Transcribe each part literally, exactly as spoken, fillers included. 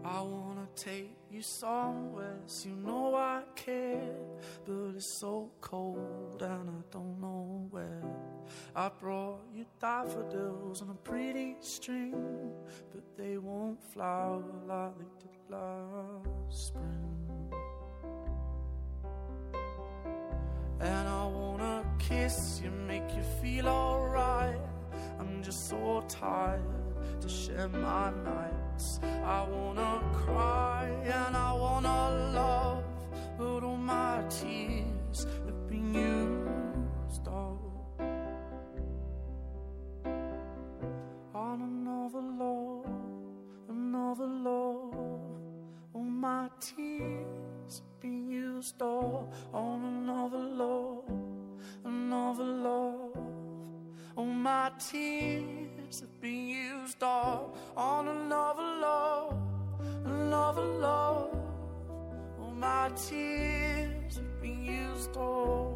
I wanna take you somewhere, so you know I care, but it's so cold and I don't know where. I brought you daffodils on a pretty string, but they won't flower like they did last spring. And I wanna kiss you, make you feel alright. I'm just so tired to share my nights. I wanna cry and I wanna love, but all my tears have been used up on another love, another love. All my tears have been used up on another love, another love. All my tears have been used up on another love, another love. All my tears have been used up.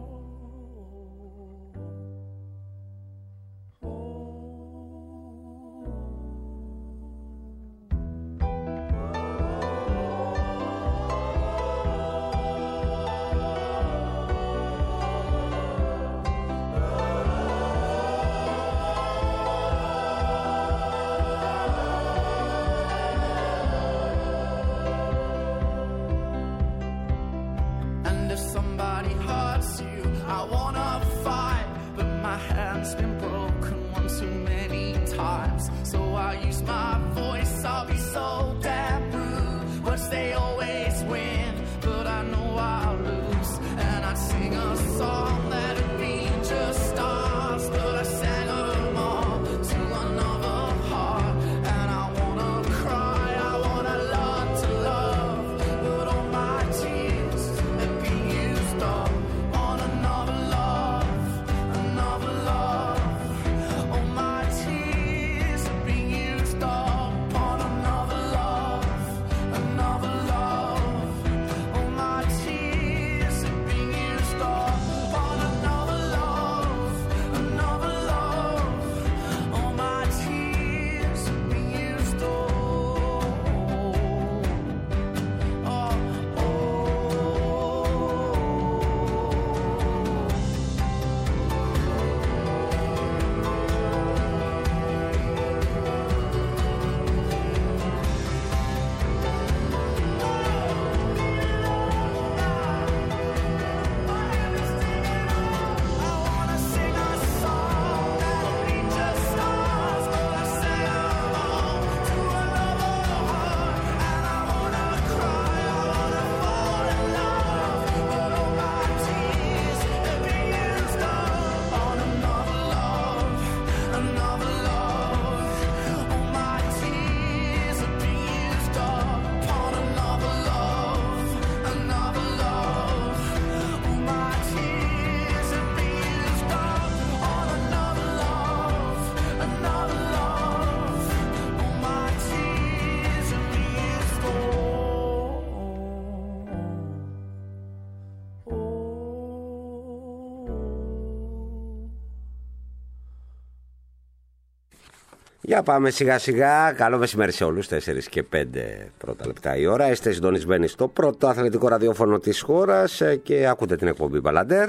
Για πάμε σιγά σιγά. Καλό μεσημέρι σε όλους. τέσσερα και πέντε πρώτα λεπτά η ώρα. Είστε συντονισμένοι στο πρώτο αθλητικό ραδιόφωνο της χώρας και ακούτε την εκπομπή Μπαλαντέρ.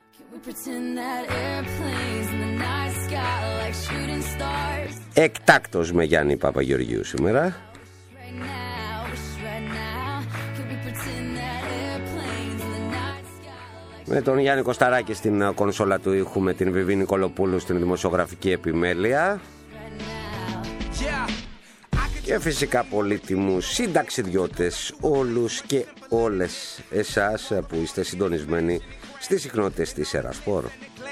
Εκτάκτος με Γιάννη Παπαγεωργίου σήμερα. Με τον Γιάννη Κωσταράκη στην κονσόλα του ήχου, με την Βιβί Νικολοπούλου στην δημοσιογραφική επιμέλεια. Και φυσικά πολύτιμους συνταξιδιώτες, όλους και όλες εσάς που είστε συντονισμένοι στις συχνότητες της Ερασπορ.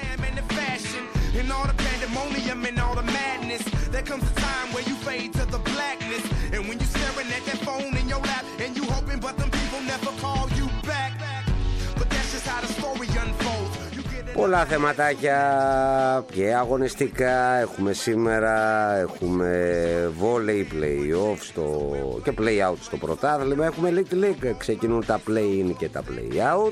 Πολλά θεματάκια και αγωνιστικά έχουμε σήμερα. Έχουμε volley, play-off στο... και play-out στο πρωτάθλημα. Έχουμε Little League, ξεκινούν τα play-in και τα play-out.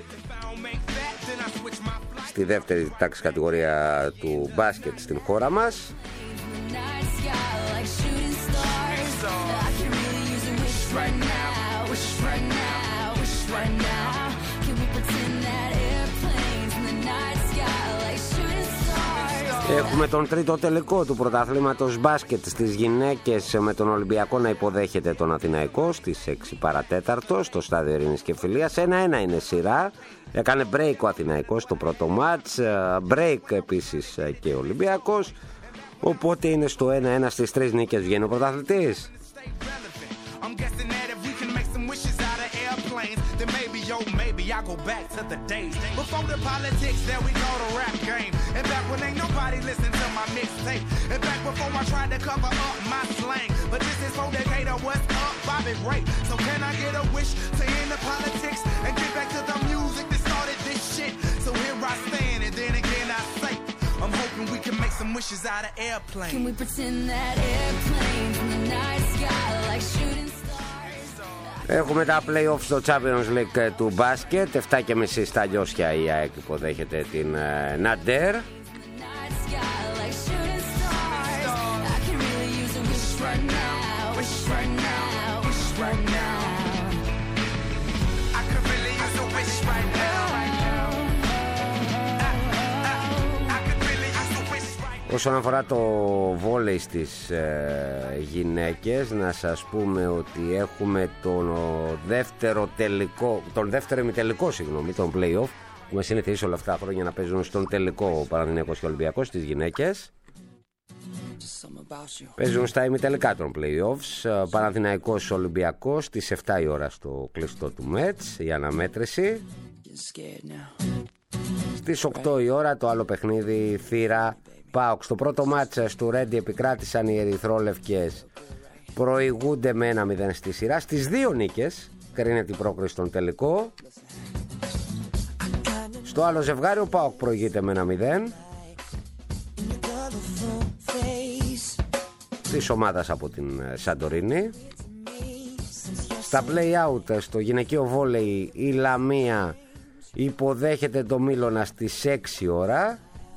Στη δεύτερη τάξη κατηγορία του μπάσκετ στην χώρα μας. right now, wish right now, wish right now. Can we pretend that airplanes in the night sky like shooting stars? Έχουμε τον τρίτο τελικό του πρωταθλήματος μπάσκετ στις γυναίκες με τον Ολυμπιακό να υποδέχεται τον Αθηναϊκό στις έξι παρατέταρτο στο στάδιο Ειρήνης και Φιλίας. ένα ένα είναι σειρά. Έκανε break ο Αθηναϊκός στο πρώτο μάτς, break επίσης και ο Ολυμπιακός. Οπότε είναι στο ένα ένα, στις τρεις νίκες βγαίνει ο πρωταθλητής. I go back to the days before the politics, there we go, the rap game. And back when ain't nobody listened to my mixtape. And back before I tried to cover up my slang. But this is for Decatur, what's up, Bobby Ray. So can I get a wish to end the politics and get back to the music that started this shit? So here I stand, and then again I say, I'm hoping we can make some wishes out of airplanes. Can we pretend that airplanes in the night sky like shooting stars? Έχουμε τα play-off στο Champions League του μπάσκετ. εφτά και μισή στα Λιώσια η ΑΕΚ υποδέχεται την Ναντέρ. Όσον αφορά το βόλεϊ στις ε, γυναίκες, να σας πούμε ότι έχουμε τον δεύτερο τελικό, τον δεύτερο ημιτελικό, συγγνώμη, τον play-off. Έχουμε συνηθίσει όλα αυτά τα χρόνια να παίζουν στον τελικό Παναθηναϊκός και Ολυμπιακός στις γυναίκες. Παίζουν στα ημιτελικά των play-offs. Παναθηναϊκός Ολυμπιακός στις εφτά η ώρα στο κλειστό του Μέτς, η αναμέτρηση. Στις οκτώ η ώρα το άλλο παιχνίδι, Θύρα ΠΑΟΚ. Στο πρώτο μάτσα του Ρέντι επικράτησαν οι ερυθρόλευκες, προηγούνται με ένα μηδέν στη σειρά. Στις δύο νίκες κρίνεται η πρόκριση στον τελικό. Στο άλλο ζευγάρι ο ΠΑΟΚ προηγείται με ένα μηδέν της ομάδας από την Σαντορίνη. Στα play-out στο γυναικείο βόλεϊ η Λαμία υποδέχεται το Μίλωνα στις έξι ώρα.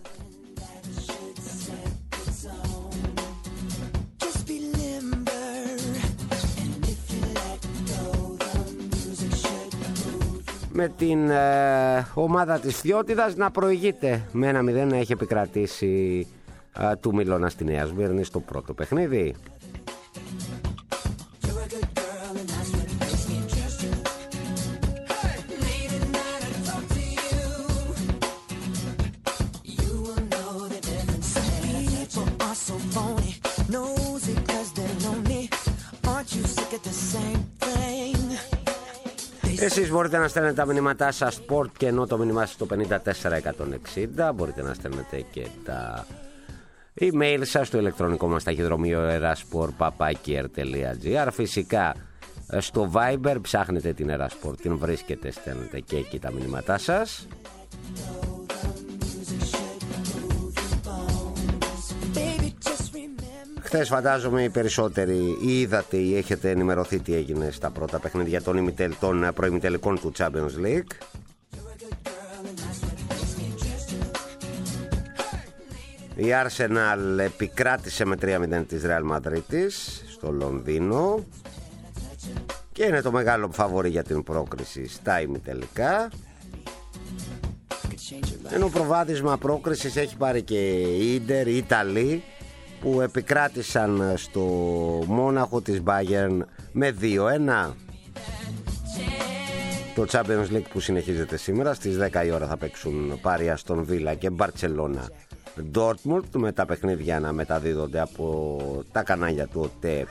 Με την ε, ομάδα της Φθιώτιδας να προηγείται με ένα μηδέν, να έχει επικρατήσει ε, του Μίλωνα στη Νέα Σμύρνη στο πρώτο παιχνίδι. Εσείς μπορείτε να στέλνετε τα μηνύματά σας sport και ενώ το μήνυμά σας στο πενήντα τέσσερα εκατόν εξήντα. Μπορείτε να στέλνετε και τα email σας στο ηλεκτρονικό μας ταχυδρομείο erasport παπάκι r τελεία gr. Φυσικά στο Viber ψάχνετε την Erasport, την βρίσκετε, στέλνετε και εκεί τα μηνύματά σας. Χθες φαντάζομαι οι περισσότεροι είδατε ή έχετε ενημερωθεί τι έγινε στα πρώτα παιχνίδια των, των προημιτελικών του Champions League. Η Arsenal επικράτησε με τρία μηδέν της Real Madrid στο Λονδίνο και είναι το μεγάλο φαβορί για την πρόκριση στα ημιτελικά. Ενώ προβάδισμα πρόκρισης έχει πάρει και η Ίντερ, οι Ιταλοί, που επικράτησαν στο Μόναχο της Bayern με δύο ένα. Το Champions League που συνεχίζεται σήμερα στις δέκα η ώρα θα παίξουν Πάρη Αστον Βίλα και Μπαρτσελώνα Dortmund, με τα παιχνίδια να μεταδίδονται από τα κανάλια του ΟΤΕ,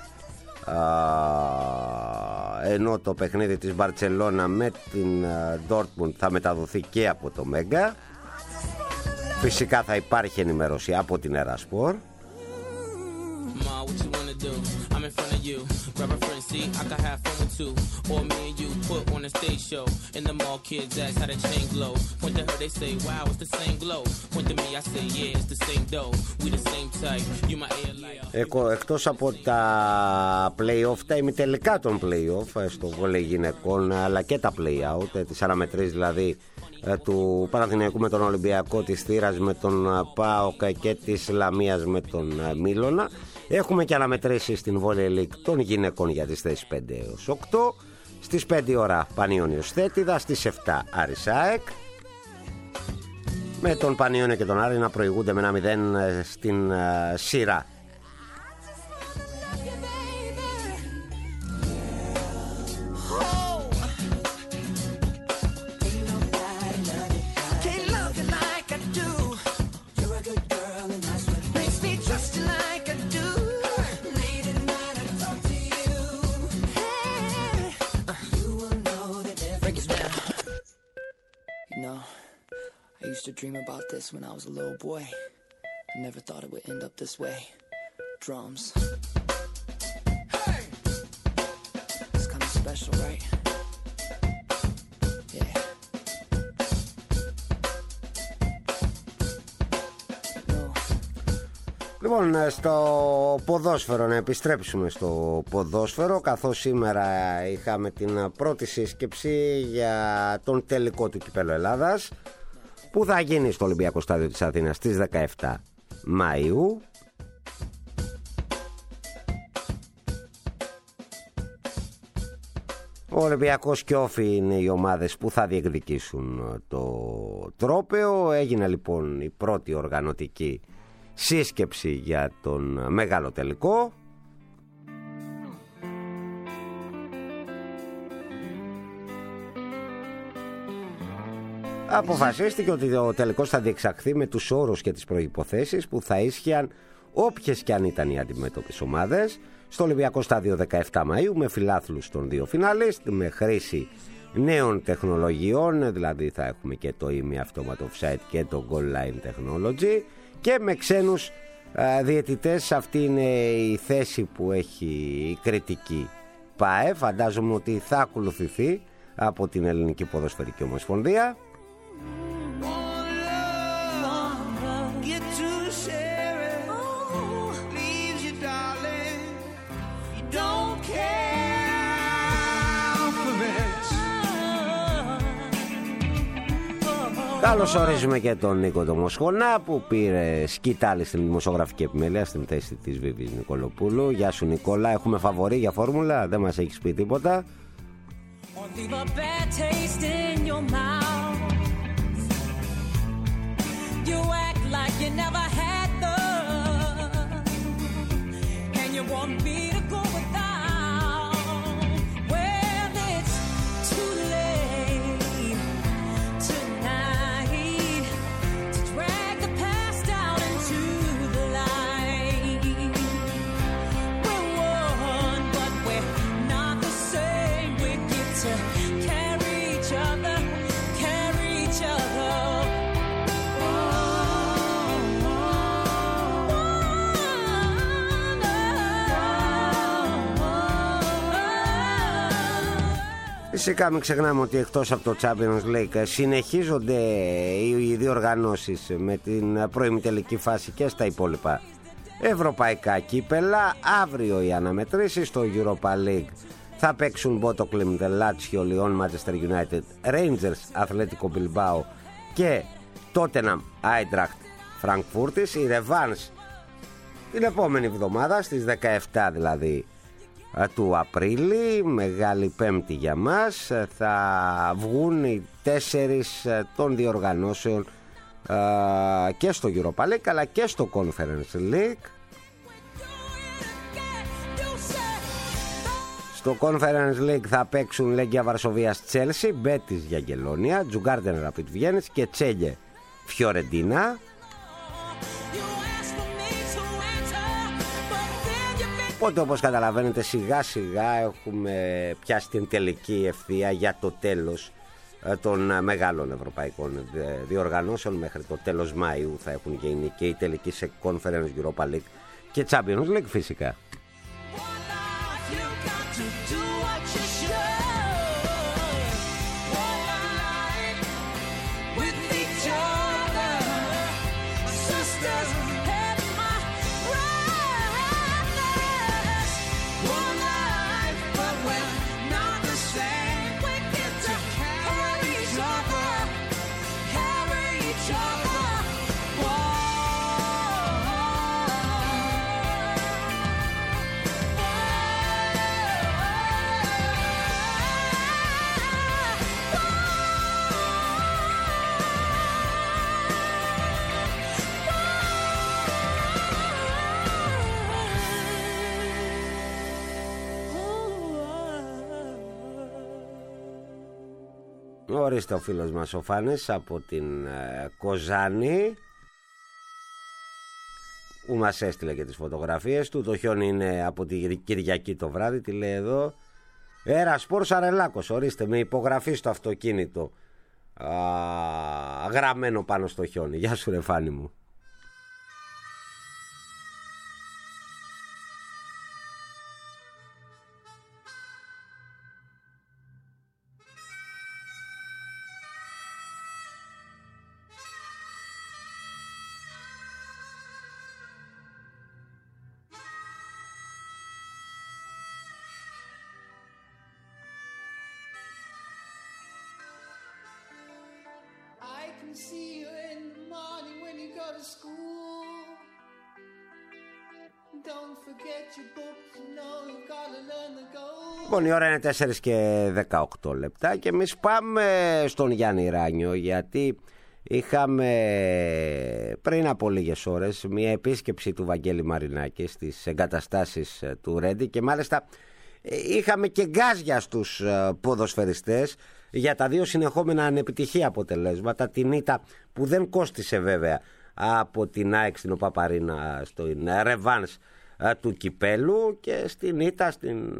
ενώ το παιχνίδι της Μπαρτσελώνα με την Dortmund θα μεταδοθεί και από το Μέγκα. Φυσικά θα υπάρχει ενημέρωση από την Erasport. Ma, what you wanna do? I'm in front of you. Grab a friend, see, I can have fun with two. Or me and you put on a stage show. In the mall, kids ask how the chain glow. Point to her, they say, wow, it's the same glow. Point to me, I say, yeah, it's the same dough. We the same type. You my air light. Εκτός από τα play-off, τα ημιτελικά των play-off στο βόλεϊ γυναικών, αλλά και τα play-out, τις αναμετρήσεις δηλαδή του Παναθηναϊκού με τον Ολυμπιακό, της Θύρας με τον ΠΑΟΚ και της Λαμίας με τον Μίλωνα. Έχουμε και αναμετρήσεις στην Volley League των γυναικών για τις θέσεις πέντε έως οκτώ. Στις πέντε ώρα Πανιώνιος Θέτιδα, στις επτά Άρης ΑΕΚ. Με τον Πανιώνιο και τον Άρη να προηγούνται με ένα μηδέν στην uh, σειρά. I used to dream about this when I was a little boy. I never thought it would end up this way. Drums. Hey! It's kind of special, right? Yeah. No. Λοιπόν, στο ποδόσφαιρο, να επιστρέψουμε στο ποδόσφαιρο, καθώς σήμερα είχαμε την πρώτη σύσκεψη για τον τελικό του Κυπέλλου Ελλάδας, που θα γίνει στο Ολυμπιακό Στάδιο της Αθήνας στις δεκαεπτά Μαΐου. Ο Ολυμπιακός και Όφη είναι οι ομάδες που θα διεκδικήσουν το τρόπαιο. Έγινε λοιπόν η πρώτη οργανωτική σύσκεψη για τον μεγάλο τελικό. Αποφασίστηκε ότι ο τελικός θα διεξαχθεί με τους όρους και τις προϋποθέσεις που θα ίσχυαν όποιες και αν ήταν οι αντιμέτωπες ομάδες, στο Ολυμπιακό Στάδιο δεκαεπτά Μαΐου, με φιλάθλους των δύο φινάλιστ, με χρήση νέων τεχνολογιών, δηλαδή θα έχουμε και το ημι-αυτόματο offside και το goal line technology, και με ξένους α, διαιτητές. Αυτή είναι η θέση που έχει η κριτική ΠΑΕ. Φαντάζομαι ότι θα ακολουθηθεί από την Ελληνική Ποδοσφαιρική Ομοσπονδία. Καλώς ορίζουμε και τον Νίκο τον Μοσχονά, που πήρε σκητάλη στην δημοσιογραφική επιμέλεια στην θέση της Βίβης Νικολοπούλου. Γεια σου Νικόλα, έχουμε φαβορί για φόρμουλα, δεν μας έχεις πει τίποτα. Φυσικά μην ξεχνάμε ότι εκτός από το Champions League συνεχίζονται οι διοργανώσεις με την προημιτελική φάση και στα υπόλοιπα ευρωπαϊκά κύπελα. Αύριο οι αναμετρήσεις στο Europa League θα παίξουν Bodo Glimt, Lazio, Lyon, Manchester United, Rangers, Atletico Bilbao και Tottenham, Eintracht Frankfurt. Η Revans την επόμενη εβδομάδα, στις δεκαεπτά δηλαδή του Απρίλη, Μεγάλη Πέμπτη για μας, θα βγουν οι τέσσερις των διοργανώσεων και στο Europa League αλλά και στο Conference League. Στο Conference League θα παίξουν Λέγκια Βαρσοβίας Chelsea, Μπέτις Γιαγγελόνια, Τζουγκάρντεν Ραπίτ Βιέννης και Τσέλιε Φιωρεντίνα. Οπότε όπως καταλαβαίνετε σιγά σιγά έχουμε πιάσει την τελική ευθεία για το τέλος των μεγάλων ευρωπαϊκών διοργανώσεων. Μέχρι το τέλος Μάιου θα έχουν γίνει και οι τελικοί σε Conference, Europa League και Champions League φυσικά. Ορίστε ο φίλος μας ο Φάνης από την ε, Κοζάνη, που μας έστειλε και τις φωτογραφίες του. Το χιόνι είναι από τη Κυριακή το βράδυ, τι λέει εδώ. Έρα Σπορ Σαρελάκος, ορίστε, με υπογραφή στο αυτοκίνητο, α, γραμμένο πάνω στο χιόνι. Γεια σου ρε Φάνη μου. Λοιπόν, η ώρα είναι τέσσερα και δεκαοκτώ λεπτά και εμείς πάμε στον Γιάννη Ράνιο, γιατί είχαμε πριν από λίγες ώρες μια επίσκεψη του Βαγγέλη Μαρινάκη στις εγκαταστάσεις του Ρέντι και μάλιστα είχαμε και γκάζια στους ποδοσφαιριστές για τα δύο συνεχόμενα ανεπιτυχή αποτελέσματα. Την ήττα που δεν κόστισε βέβαια από την ΑΕΚ στην Οπαπαρίνα στο ρεβάνς του κυπέλου και στην ήττα στην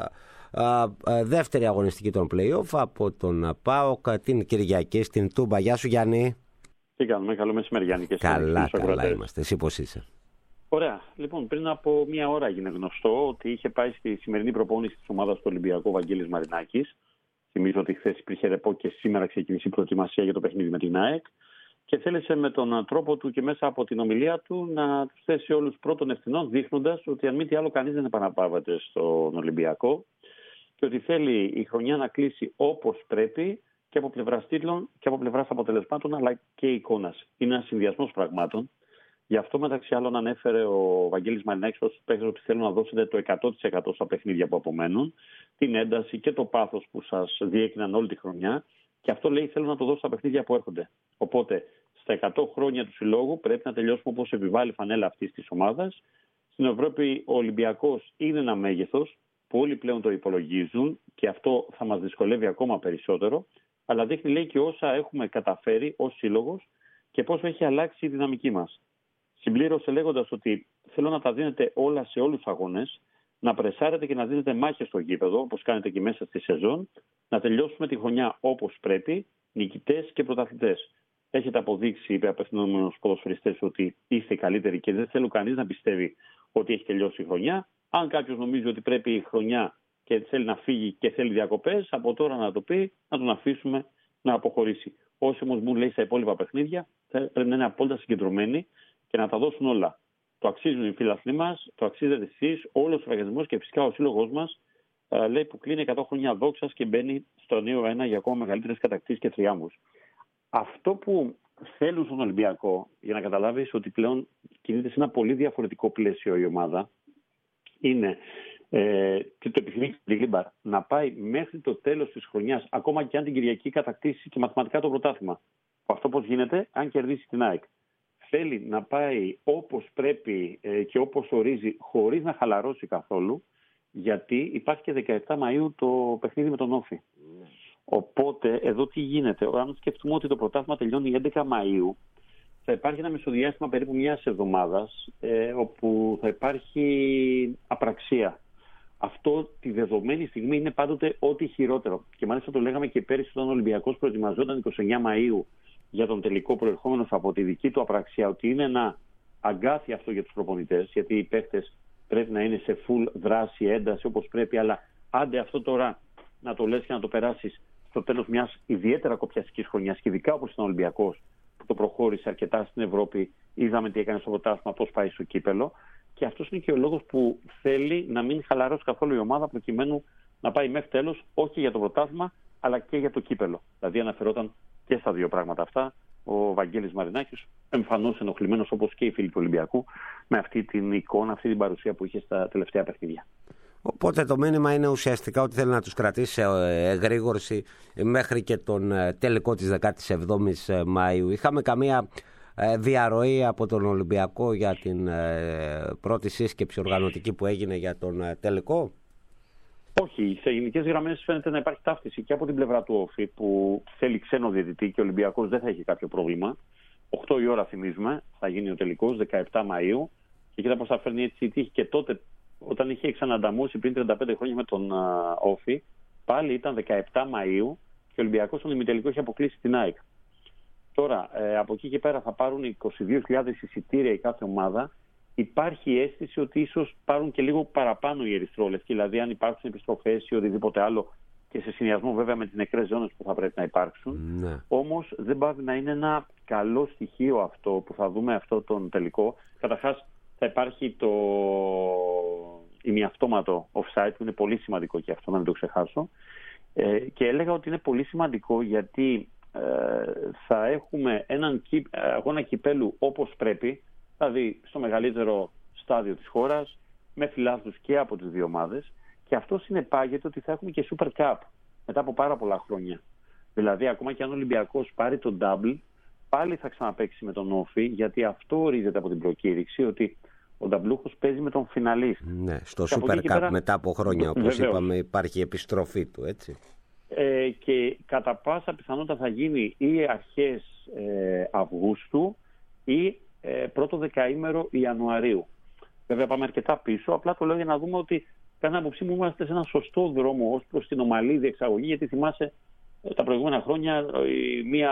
α, α, δεύτερη αγωνιστική των play-off από τον ΠΑΟΚ την Κυριακή στην Τούμπα. Γεια σου Γιάννη. Τι κάνουμε, καλό μεσημέρι Γιάννη. Και καλά, καλά είμαστε. Εσύ πώς είσαι? Ωραία. Λοιπόν, πριν από μία ώρα έγινε γνωστό ότι είχε πάει στη σημερινή προπόνηση της ομάδας του Ολυμπιακού Βαγγέλης Μαρινάκης. Θυμίζω ότι χθες υπήρχε ρεπό και σήμερα ξεκίνησε η προετοιμασία για το παιχνίδι με την ΑΕΚ. Και θέλησε με τον τρόπο του και μέσα από την ομιλία του να τους θέσει όλους πρώτων ευθυνών, δείχνοντας ότι αν μη τι άλλο κανείς δεν επαναπάβεται στον Ολυμπιακό και ότι θέλει η χρονιά να κλείσει όπως πρέπει και από πλευράς τίτλων και από πλευράς αποτελεσμάτων αλλά και εικόνας. Είναι ένας συνδυασμός πραγμάτων. Γι' αυτό μεταξύ άλλων ανέφερε ο Βαγγέλης Μαρινάκης στους παίκτες ότι θέλουν να δώσετε το εκατό τοις εκατό στα παιχνίδια που απομένουν, την ένταση και το πάθος που σας διέκριναν όλη τη χρονιά. Και αυτό λέει θέλω να το δώσω στα παιχνίδια που έρχονται. Οπότε στα εκατό χρόνια του συλλόγου πρέπει να τελειώσουμε όπως επιβάλλει η φανέλα αυτής της ομάδας. Στην Ευρώπη ο Ολυμπιακός είναι ένα μέγεθος που όλοι πλέον το υπολογίζουν και αυτό θα μας δυσκολεύει ακόμα περισσότερο. Αλλά δείχνει λέει και όσα έχουμε καταφέρει ως σύλλογος και πώς έχει αλλάξει η δυναμική μας. Συμπλήρωσε λέγοντας ότι θέλω να τα δίνετε όλα σε όλους τους αγώνες, να πρεσάρετε και να δίνετε μάχες στο γήπεδο όπως κάνετε και μέσα στη σεζόν, να τελειώσουμε τη χρονιά όπως πρέπει, νικητές και πρωταθλητές. Έχετε αποδείξει, είπε απευθυνόμενος ποδοσφαιριστές, ότι είστε καλύτεροι και δεν θέλω κανείς να πιστεύει ότι έχει τελειώσει η χρονιά. Αν κάποιος νομίζει ότι πρέπει η χρονιά και θέλει να φύγει και θέλει διακοπές, από τώρα να το πει, να τον αφήσουμε να αποχωρήσει. Όσοι όμως μου λέει στα υπόλοιπα παιχνίδια, πρέπει να είναι απόλυτα συγκεντρωμένοι και να τα δώσουν όλα. Το αξίζουν οι φίλαθλοι μας, το αξίζετε εσείς, όλος ο οργανισμός και φυσικά ο σύλλογος μας, λέει που κλείνει εκατό χρόνια δόξας και μπαίνει στο νέο ένα για ακόμα μεγαλύτερες κατακτήσεις και θριάμβους. Αυτό που θέλουν στον Ολυμπιακό, για να καταλάβεις ότι πλέον κινείται σε ένα πολύ διαφορετικό πλαίσιο η ομάδα, είναι ε, και το επιθυμεί να πάει μέχρι το τέλος της χρονιάς, ακόμα και αν την Κυριακή κατακτήσει και μαθηματικά το πρωτάθλημα. Αυτό πώς γίνεται, αν κερδίσει την ΑΕΚ. Θέλει να πάει όπως πρέπει ε, και όπως ορίζει, χωρίς να χαλαρώσει καθόλου, γιατί υπάρχει και δεκαεπτά Μαΐου το παιχνίδι με τον Όφη. Mm. Οπότε, εδώ τι γίνεται. Αν σκεφτούμε ότι το πρωτάθλημα τελειώνει έντεκα Μαΐου, θα υπάρχει ένα μεσοδιάστημα περίπου μιας εβδομάδας, ε, όπου θα υπάρχει απραξία. Αυτό τη δεδομένη στιγμή είναι πάντοτε ό,τι χειρότερο. Και μάλιστα το λέγαμε και πέρυσι όταν ο Ολυμπιακός προετοιμαζόταν είκοσι εννέα Μαΐου για τον τελικό προερχόμενος από τη δική του απραξία, ότι είναι ένα αγκάθι αυτό για τους προπονητές, γιατί οι παίκτες πρέπει να είναι σε full δράση, ένταση όπως πρέπει, αλλά άντε αυτό τώρα να το λες και να το περάσεις στο τέλος μιας ιδιαίτερα κοπιαστικής χρονιάς, και ειδικά όπως ήταν ο Ολυμπιακός που το προχώρησε αρκετά στην Ευρώπη, είδαμε τι έκανε στο πρωτάθλημα, πώς πάει στο κύπελο. Και αυτός είναι και ο λόγος που θέλει να μην χαλαρώσει καθόλου η ομάδα, προκειμένου να πάει μέχρι τέλος, όχι για το πρωτάθλημα, αλλά και για το κύπελο. Δηλαδή αναφερόταν και στα δύο πράγματα αυτά ο Βαγγέλης Μαρινάκης, εμφανώς ενοχλημένος όπως και οι φίλοι του Ολυμπιακού, με αυτή την εικόνα, αυτή την παρουσία που είχε στα τελευταία παιχνίδια. Οπότε το μήνυμα είναι ουσιαστικά ότι θέλει να τους κρατήσει σε εγρήγορση μέχρι και τον τελικό της δεκάτης εβδόμης Μαΐου. Είχαμε καμία διαρροή από τον Ολυμπιακό για την πρώτη σύσκεψη οργανωτική που έγινε για τον τελικό? Όχι, σε γενικές γραμμές φαίνεται να υπάρχει ταύτιση και από την πλευρά του Όφη που θέλει ξένο διαιτητή και ο Ολυμπιακός δεν θα έχει κάποιο πρόβλημα. οκτώ η ώρα θυμίζουμε, θα γίνει ο τελικός, δεκαεπτά Μαΐου. Και κοίτα πώς θα φέρνει έτσι η τύχη. Και τότε, όταν είχε ξανανταμώσει πριν τριάντα πέντε χρόνια με τον Όφη, πάλι ήταν δεκαεπτά Μαΐου και ο Ολυμπιακός στον ημιτελικό είχε αποκλείσει την ΑΕΚ. Τώρα, ε, από εκεί και πέρα θα πάρουν είκοσι δύο χιλιάδες εισιτήρια η κάθε ομάδα. Υπάρχει η αίσθηση ότι ίσως πάρουν και λίγο παραπάνω οι ερυθρόλευκοι, δηλαδή αν υπάρξουν επιστροφές ή οτιδήποτε άλλο και σε συνδυασμό βέβαια με τις νεκρές ζώνες που θα πρέπει να υπάρξουν. Ναι. Όμως δεν πάβει να είναι ένα καλό στοιχείο αυτό που θα δούμε αυτό τον τελικό. Καταρχάς θα υπάρχει το ημιαυτόματο offside που είναι πολύ σημαντικό και αυτό, να μην το ξεχάσω. Ε, και έλεγα ότι είναι πολύ σημαντικό γιατί ε, θα έχουμε έναν αγώνα κυπέλου όπως πρέπει, δηλαδή στο μεγαλύτερο στάδιο της χώρας, με φιλάθλους και από τις δύο ομάδες, και αυτό συνεπάγεται ότι θα έχουμε και Super Cup μετά από πάρα πολλά χρόνια. Δηλαδή ακόμα και αν ο Ολυμπιακός πάρει το double, πάλι θα ξαναπαίξει με τον Όφη, γιατί αυτό ορίζεται από την προκήρυξη, ότι ο νταμπλούχος παίζει με τον φιναλίστ. Ναι, στο Super Cup πέρα, μετά από χρόνια, όπως βεβαίως είπαμε, υπάρχει επιστροφή του, έτσι. Ε, και κατά πάσα πιθανότητα θα γίνει ή αρχές ε, Αυγούστου ή ε, πρώτο δεκαήμερο Ιανουαρίου. Βέβαια πάμε αρκετά πίσω, απλά το λέω για να δούμε ότι κατά άποψή μου είμαστε σε ένα σωστό δρόμο ως προς την ομαλή διεξαγωγή, γιατί θυμάσαι ε, τα προηγούμενα χρόνια ε, μία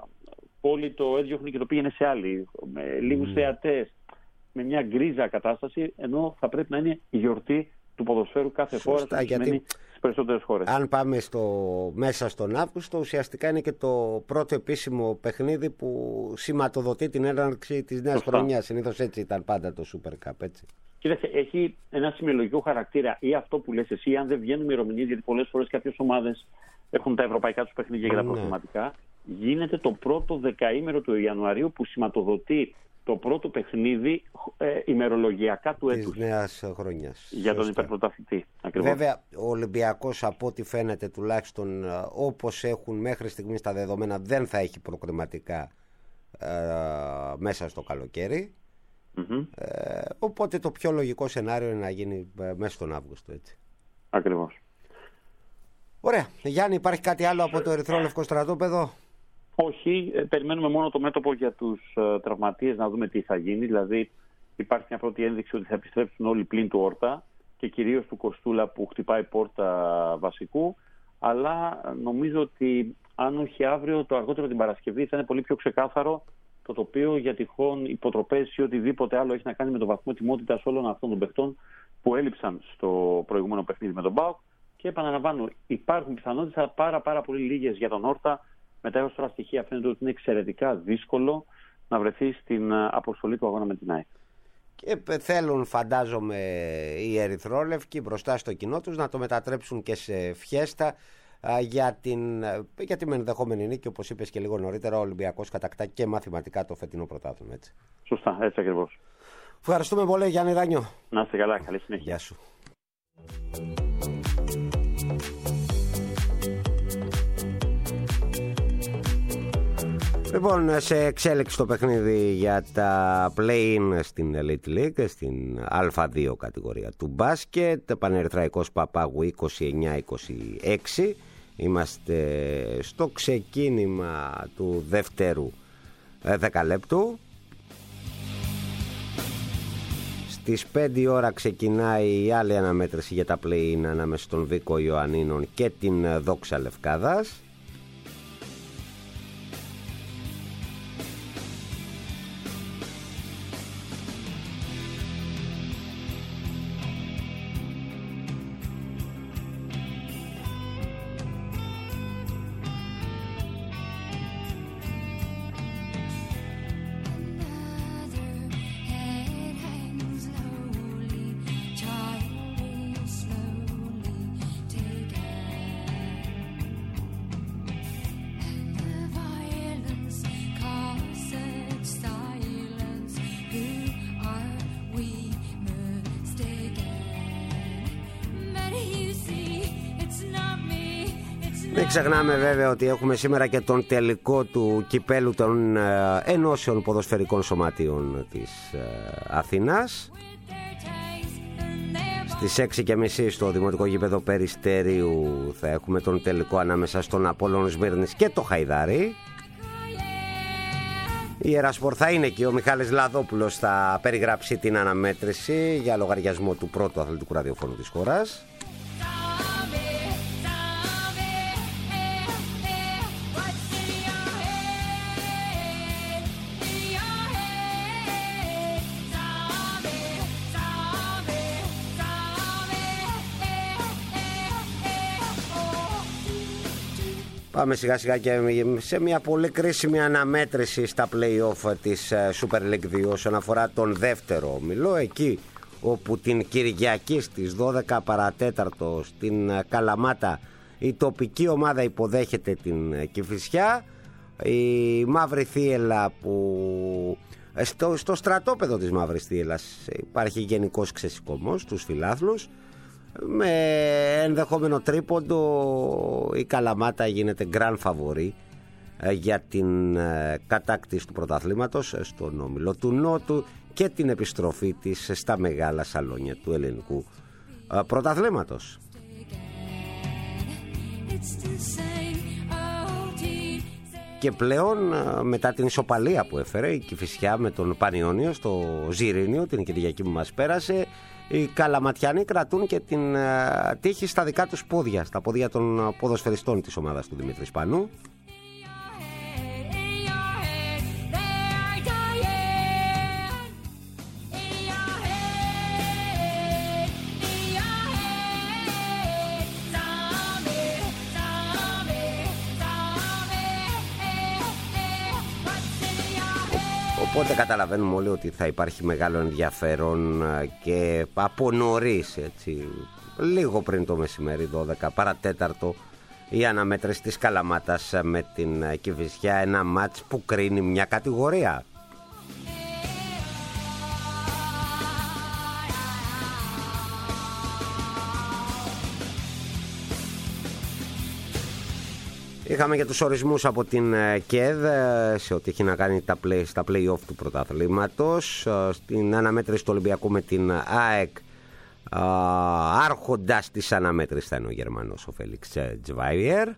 πόλη το έδιωχνε και το πήγαινε σε άλλη, με λίγους mm. θεατές, με μια γκρίζα κατάσταση, ενώ θα πρέπει να είναι η γιορτή του ποδοσφαίρου κάθε φορά που σημαίνει στις περισσότερες χώρες. Αν πάμε στο, μέσα στον Αύγουστο, ουσιαστικά είναι και το πρώτο επίσημο παιχνίδι που σηματοδοτεί την έναρξη της νέας χρονιάς. Συνήθως έτσι ήταν πάντα το Super Cup, έτσι. Κοίταξε, έχει ένα σημειολογικό χαρακτήρα ή αυτό που λες εσύ, αν δεν βγαίνουν ημερομηνίες, γιατί πολλές φορές κάποιες ομάδες έχουν τα ευρωπαϊκά τους παιχνίδια και τα προθεματικά. Γίνεται το πρώτο δεκαήμερο του Ιανουαρίου που σηματοδοτεί το πρώτο παιχνίδι ε, ημερολογιακά του έτους. Της νέας χρονιάς. Για τον υπερπρωταθλητή. Βέβαια, ο Ολυμπιακός, από ό,τι φαίνεται τουλάχιστον, όπως έχουν μέχρι στιγμής τα δεδομένα, δεν θα έχει προκριματικά ε, μέσα στο καλοκαίρι. Mm-hmm. Ε, οπότε το πιο λογικό σενάριο είναι να γίνει ε, μέσα στον Αύγουστο, έτσι. Ακριβώς. Ωραία. Γιάννη, υπάρχει κάτι άλλο από το ερυθρόλευκο στρατόπεδο? Όχι, ε, περιμένουμε μόνο το μέτωπο για τους ε, τραυματίες να δούμε τι θα γίνει. Δηλαδή υπάρχει μια πρώτη ένδειξη ότι θα επιστρέψουν όλοι πλην του Όρτα και κυρίως του Κοστούλα που χτυπάει πόρτα βασικού. Αλλά νομίζω ότι αν όχι αύριο, το αργότερο την Παρασκευή θα είναι πολύ πιο ξεκάθαρο το τοπίο για τυχόν υποτροπές ή οτιδήποτε άλλο έχει να κάνει με τον βαθμό τιμότητας όλων αυτών των παιχτών που έλειψαν στο προηγούμενο παιχνίδι με τον ΠΑΟΚ. Και επαναλαμβάνω, υπάρχουν πιθανότητες, αλλά πάρα, πάρα πολύ λίγες για τον Όρτα. Μετά έως τώρα στοιχεία φαίνεται ότι είναι εξαιρετικά δύσκολο να βρεθεί στην αποστολή του αγώνα με την ΑΕΚ. Και θέλουν, φαντάζομαι, οι ερυθρόλευκοι μπροστά στο κοινό τους να το μετατρέψουν και σε φιέστα για την, για την ενδεχόμενη νίκη, όπως είπες και λίγο νωρίτερα, ο Ολυμπιακός κατακτά και μαθηματικά το φετινό πρωτάθλημα, έτσι. Σωστά, έτσι ακριβώς. Ευχαριστούμε πολύ, Γιάννη Ράνιο. Να είστε καλά, καλή συνέχεια. Γεια σου. Λοιπόν, σε εξέλιξη το παιχνίδι για τα play-in στην Elite League, στην Α δύο κατηγορία του μπάσκετ. Πανερυθραϊκός Παπάγου είκοσι εννιά είκοσι έξι. Είμαστε στο ξεκίνημα του δεύτερου δεκαλέπτου. Στις πέντε η ώρα ξεκινάει η άλλη αναμέτρηση για τα play-in ανάμεσα στον Βίκο Ιωαννίνων και την Δόξα Λευκάδας. Μην ξεχνάμε βέβαια ότι έχουμε σήμερα και τον τελικό του κυπέλου των ε, ενώσεων ποδοσφαιρικών σωματείων της ε, Αθήνας. Στις έξι και μισή στο Δημοτικό Γήπεδο Περιστέριου θα έχουμε τον τελικό ανάμεσα στον Απόλλωνα Σμύρνης και το Χαϊδάρι. Η Ιερασπορ θα είναι εκεί. Ο Μιχάλης Λαδόπουλος θα περιγράψει την αναμέτρηση για λογαριασμό του πρώτου αθλητικού ραδιοφώνου της χώρας. Πάμε σιγά σιγά και σε μια πολύ κρίσιμη αναμέτρηση στα play-off της Super League δύο όσον αφορά τον δεύτερο όμιλο, εκεί όπου την Κυριακή στις δώδεκα παρατέταρτο στην Καλαμάτα η τοπική ομάδα υποδέχεται την Κηφισιά. Η Μαύρη Θίελα που στο, στο στρατόπεδο της Μαύρης Θίελας υπάρχει γενικός ξεσηκωμός στους φιλάθλους. Με ενδεχόμενο τρίποντο η Καλαμάτα γίνεται grand favori για την κατάκτηση του πρωταθλήματος στον όμιλο του Νότου και την επιστροφή της στα μεγάλα σαλόνια του ελληνικού πρωταθλήματος. Και πλέον μετά την ισοπαλία που έφερε η Κηφισιά με τον Πανιόνιο στο Ζιρήνιο την Κυριακή που μας πέρασε, οι Καλαματιανοί κρατούν και την uh, τύχη στα δικά τους πόδια, στα πόδια των ποδοσφαιριστών της ομάδας του Δημήτρη Σπανού. Οπότε καταλαβαίνουμε όλοι ότι θα υπάρχει μεγάλο ενδιαφέρον και από νωρίς, έτσι, λίγο πριν το μεσημέρι, δώδεκα παρατέταρτο, η αναμέτρηση της Καλαμάτας με την Κηφισιά, ένα μάτς που κρίνει μια κατηγορία. Είχαμε και τους ορισμούς από την ΚΕΔ σε ό,τι έχει να κάνει τα play, στα play-off του πρωταθλήματος. Στην αναμέτρηση του Ολυμπιακού με την ΑΕΚ, άρχοντας της αναμέτρησης θα είναι ο Γερμανός ο Φέλιξ Τζβάιερ.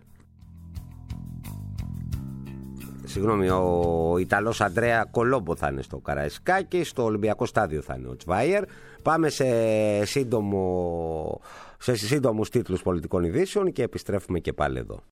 Συγγνώμη, ο Ιταλός Αντρέα Κολόμπο θα είναι στο Καραϊσκάκι, στο Ολυμπιακό στάδιο θα είναι ο Τζβάιερ. Πάμε σε, σύντομο, σε σύντομους τίτλους πολιτικών ειδήσεων και επιστρέφουμε και πάλι εδώ.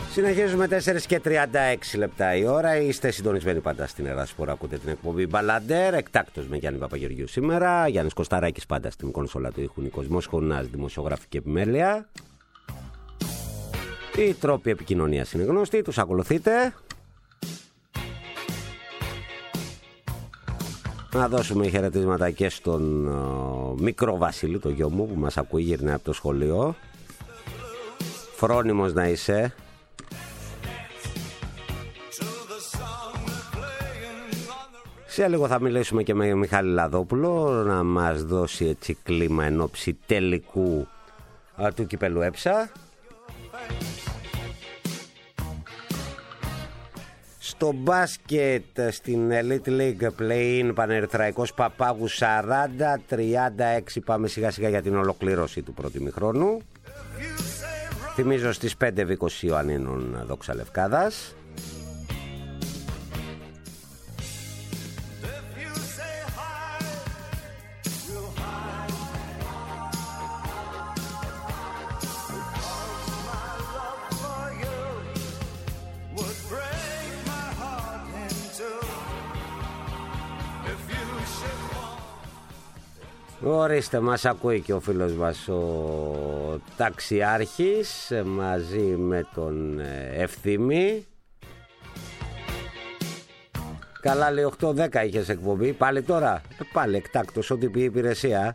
Συνεχίζουμε τέσσερα και τριάντα έξι λεπτά η ώρα. Είστε συντονισμένοι πάντα στην Εράσπορ. Ακούτε την εκπομπή Μπαλαντέρ. Εκτάκτος με Γιάννη Παπαγεωργίου σήμερα. Γιάννης Κωσταράκης πάντα στην κονσόλα του ήχου. Νίκος Χωνάς, δημοσιογραφική επιμέλεια. Οι τρόποι επικοινωνίας είναι γνωστοί. Τους ακολουθείτε. Να δώσουμε χαιρετίσματα και στον uh, μικρό Βασίλη, το γιο μου που μας ακούει, γυρνάει από το σχολείο. Φρόνιμος να είσαι. Σε λίγο θα μιλήσουμε και με Μιχάλη Λαδόπουλο να μας δώσει έτσι κλίμα εν ώψη τελικού α, του κυπέλου ΕΨΑ. Στο μπάσκετ στην Elite League Play-in Πανερθραϊκός Παπάγους σαράντα τριάντα έξι, πάμε σιγά σιγά για την ολοκλήρωση του πρώτου ημιχρόνου. Θυμίζω στις πέντε και είκοσι Ιωαννίνων Δόξα Λευκάδας. Ορίστε, μας ακούει και ο φίλος μας ο Ταξιάρχης μαζί με τον Ευθύμη. Καλά, λέει, οκτώ δέκα είχες εκπομπή. Πάλι τώρα, πάλι εκτάκτος, ό,τι πει η υπηρεσία.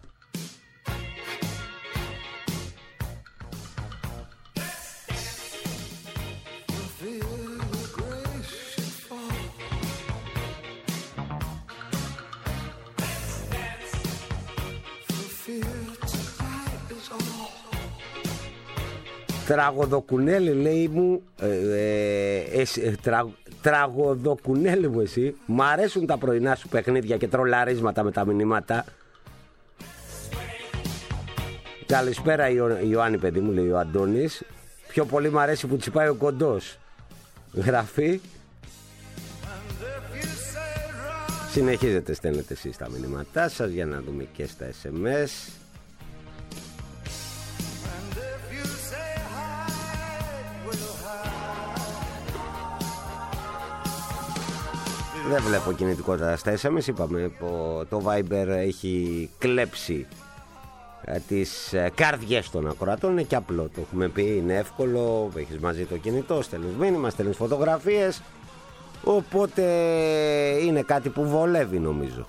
Τραγωδοκουνέλη, λέει μου, ε, ε, ε, τρα, τραγωδοκουνέλη μου εσύ. Μ' αρέσουν τα πρωινά σου παιχνίδια και τρολαρίσματα με τα μηνύματα. Καλησπέρα Ιω, Ιωάννη παιδί μου, λέει ο Αντώνης. Πιο πολύ μ' αρέσει που τσιπάει ο κοντός. Γραφή. Συνεχίζετε, στέλνετε εσείς τα μηνύματά σας για να δούμε και στα ες εμ ες. Δεν βλέπω κινητικότητα στα ες εμ ες. Είπαμε, το Viber έχει κλέψει τις καρδιές των ακροατών. Είναι και απλό, το έχουμε πει, είναι εύκολο. Έχεις μαζί το κινητό, στέλνεις μήνυμα, στέλνεις φωτογραφίες. Οπότε είναι κάτι που βολεύει, νομίζω.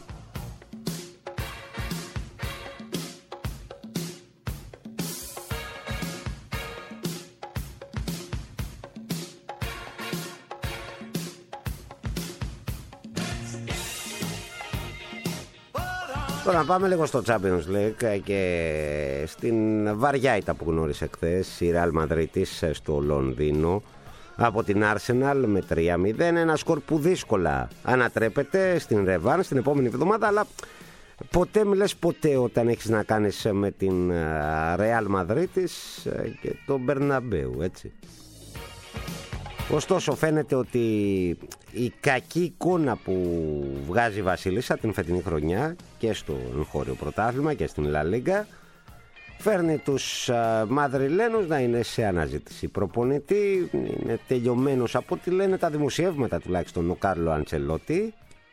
Τώρα να πάμε λίγο στο Champions League και στην βαριά ήττα που γνώρισε χθες η Real Madrid στο Λονδίνο από την Arsenal με τρία μηδέν. Ένα σκορ που δύσκολα ανατρέπεται στην ρεβάν στην επόμενη εβδομάδα, αλλά ποτέ μιλες ποτέ όταν έχεις να κάνεις με την Real Madrid και τον Μπερναμπέου, έτσι. Ωστόσο φαίνεται ότι η κακή εικόνα που βγάζει η Βασίλισσα την φετινή χρονιά και στο εγχώριο πρωτάθλημα και στην Λα Λίγκα φέρνει τους α, Μαδριλένους να είναι σε αναζήτηση προπονητή. Είναι τελειωμένος από ό,τι λένε τα δημοσιεύματα τουλάχιστον ο Κάρλο Αντσελότη.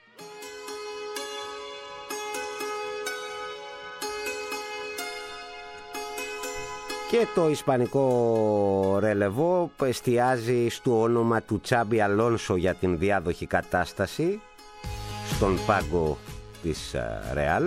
Και το ισπανικό ρελεβό εστιάζει στο όνομα του Τσάμπι Αλόνσο για την διάδοχη κατάσταση στον πάγκο της Ρεάλ.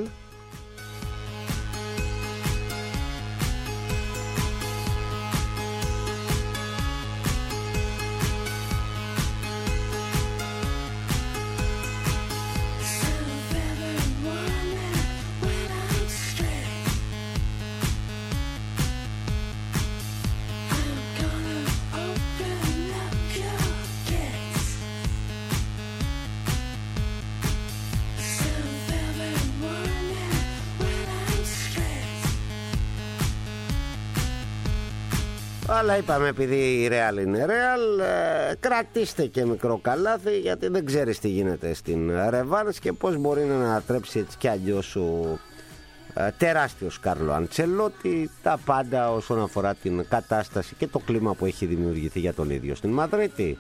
Αλλά είπαμε, επειδή η Real είναι Real, ε, κρατήστε και μικρό καλάθι, γιατί δεν ξέρεις τι γίνεται στην Ρεβάνς και πώς μπορεί να ανατρέψει έτσι κι αλλιώς ο τεράστιος Κάρλο Αντσελότη, τα πάντα όσον αφορά την κατάσταση και το κλίμα που έχει δημιουργηθεί για τον ίδιο στην Μαδρίτη.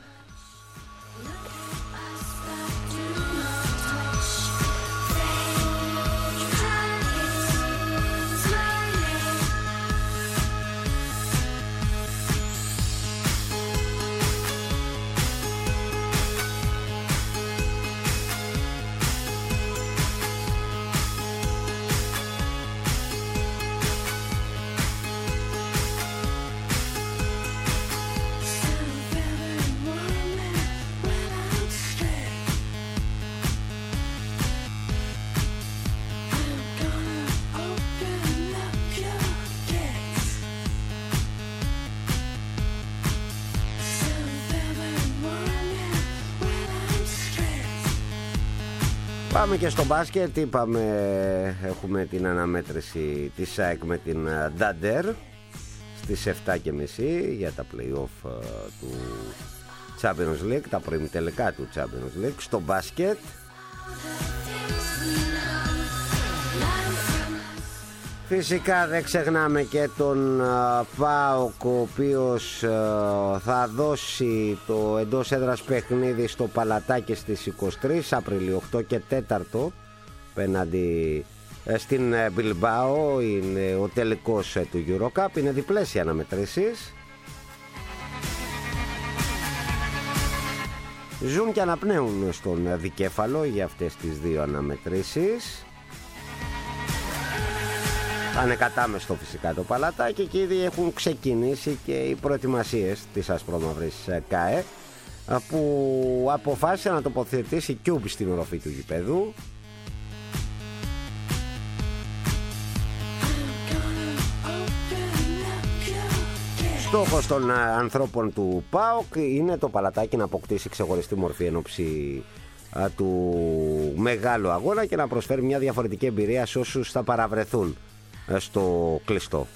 Πάμε και στο μπάσκετ, είπαμε, έχουμε την αναμέτρηση της ΑΕΚ με την Ντάντερ στις επτά και μισή για τα play-off του Champions League, τα προημιτελικά του Champions League. Στο μπάσκετ φυσικά δεν ξεχνάμε και τον ΠΑΟΚ, ο οποίος θα δώσει το εντός έδρας παιχνίδι στο Παλατάκι στις είκοσι τρεις Απριλίου, οκτώ και τέταρτο απέναντι στην Μπιλμπάο. Είναι ο τελικός του EuroCup, είναι διπλές οι αναμετρήσεις. Ζουν και αναπνέουν στον δικέφαλο για αυτές τις δύο αναμετρήσεις. Θα είναι κατάμεστο φυσικά το Παλατάκι και ήδη έχουν ξεκινήσει και οι προετοιμασίες της ασπρόμαυρης ΚΑΕ, που αποφάσισε να τοποθετήσει κιούμπ στην οροφή του γηπέδου. Στόχος των ανθρώπων του ΠΑΟΚ είναι το Παλατάκι να αποκτήσει ξεχωριστή μορφή εν ώψη του μεγάλου αγώνα και να προσφέρει μια διαφορετική εμπειρία σε όσους θα παραβρεθούν στο κλειστό.